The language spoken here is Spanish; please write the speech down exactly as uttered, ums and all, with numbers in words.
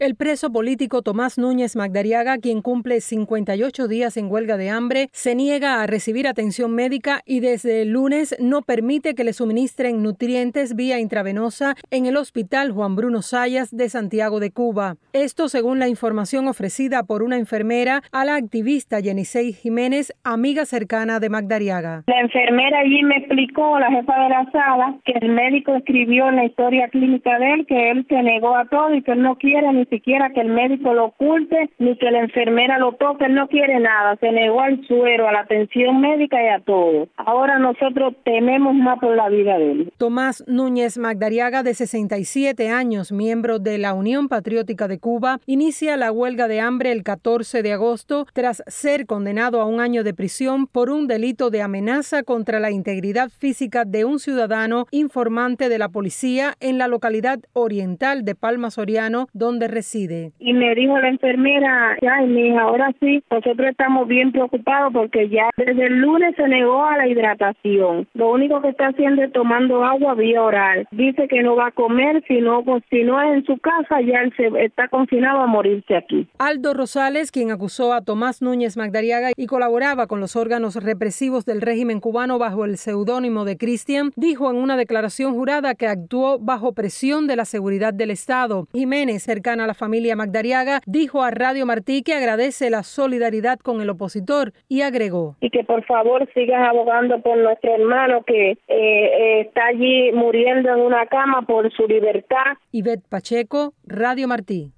El preso político Tomás Núñez Magdariaga, quien cumple cincuenta y ocho días en huelga de hambre, se niega a recibir atención médica y desde el lunes no permite que le suministren nutrientes vía intravenosa en el Hospital Juan Bruno Zayas de Santiago de Cuba. Esto según la información ofrecida por una enfermera a la activista Yenisei Jiménez, amiga cercana de Magdariaga. La enfermera allí me explicó, la jefa de la sala, que el médico escribió en la historia clínica de él que él se negó a todo y que él no quiere ni siquiera que el médico lo oculte ni que la enfermera lo toque, él no quiere nada, se negó al suero, a la atención médica y a todo. Ahora nosotros tememos más por la vida de él. Tomás Núñez Magdariaga, de sesenta y siete años, miembro de la Unión Patriótica de Cuba, inicia la huelga de hambre el catorce de agosto tras ser condenado a un año de prisión por un delito de amenaza contra la integridad física de un ciudadano informante de la policía en la localidad oriental de Palma Soriano, donde reside. Y me dijo la enfermera, ay, mija, ahora sí, nosotros estamos bien preocupados porque ya desde el lunes se negó a la hidratación. Lo único que está haciendo es tomando agua vía oral. Dice que no va a comer, si no, pues, si no es en su casa, ya él se está confinado a morirse aquí. Aldo Rosales, quien acusó a Tomás Núñez Magdariaga y colaboraba con los órganos represivos del régimen cubano bajo el seudónimo de Cristian, dijo en una declaración jurada que actuó bajo presión de la seguridad del Estado. Jiménez, cercana a la familia Magdariaga, dijo a Radio Martí que agradece la solidaridad con el opositor y agregó: y que por favor sigan abogando por nuestro hermano que eh, eh, está allí muriendo en una cama por su libertad. Ivette Pacheco, Radio Martí.